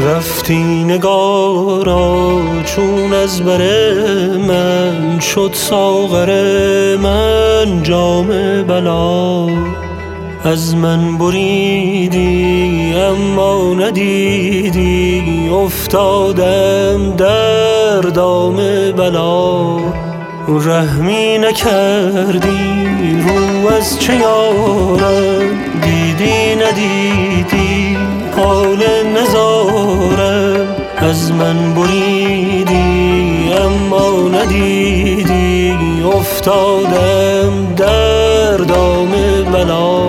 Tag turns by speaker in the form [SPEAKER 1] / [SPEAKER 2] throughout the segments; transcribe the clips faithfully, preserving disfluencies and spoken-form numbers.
[SPEAKER 1] رفتی نگارا چون از بر من شد ساغر من جام بلا. از من بریدی اما ندیدی افتادم در دام بلا. رحمی نکردی رو از چه یارم دیدی ندیدی حال نزارم. از من بریدی اما ندیدی افتادم در دام بلا.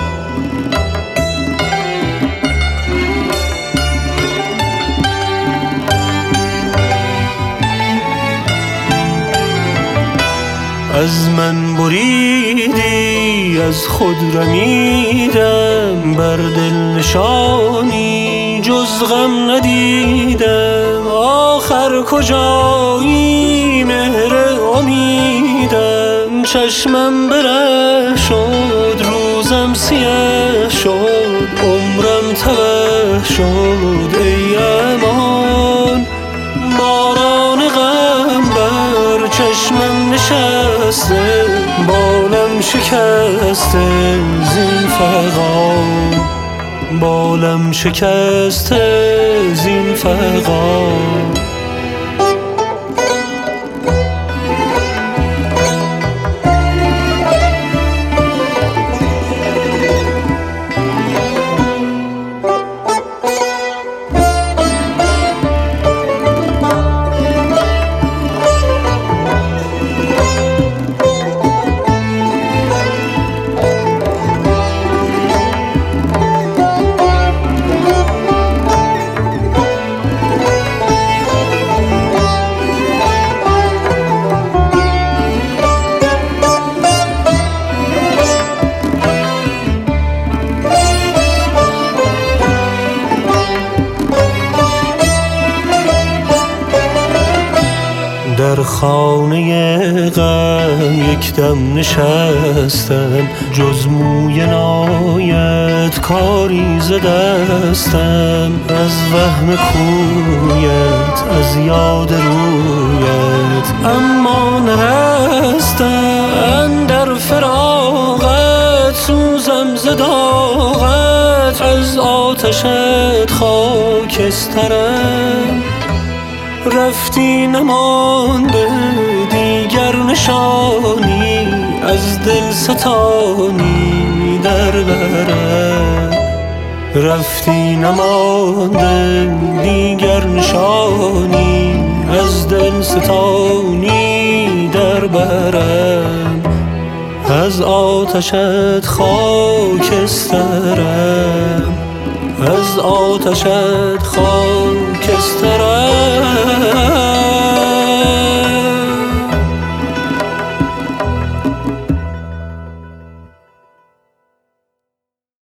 [SPEAKER 1] از من بریدی از خود رمیدم بر دل نشانی جز غم ندیدم. آخر کجایی مهر امیدم چشمم بره شد روزم سیه شد عمرم تبه شد. ای امان باران غم بر چشمم نشسته بالم شکسته زین فغان. بالم شکسته زین فغان. در خانه غم یک دم نشستم جز موی نایت کاری ز دستم. از وهم کویت از یاد رویت اما نرستم. اندر فراقت سوزم ز داغت از آتشت خاکسترم. رفتی نمانده دیگر نشانی از دل ستانی در برم. رفتی نمانده دیگر نشانی از دل ستانی در برم. از آتشت خاکسترم از آتشت خاکسترم.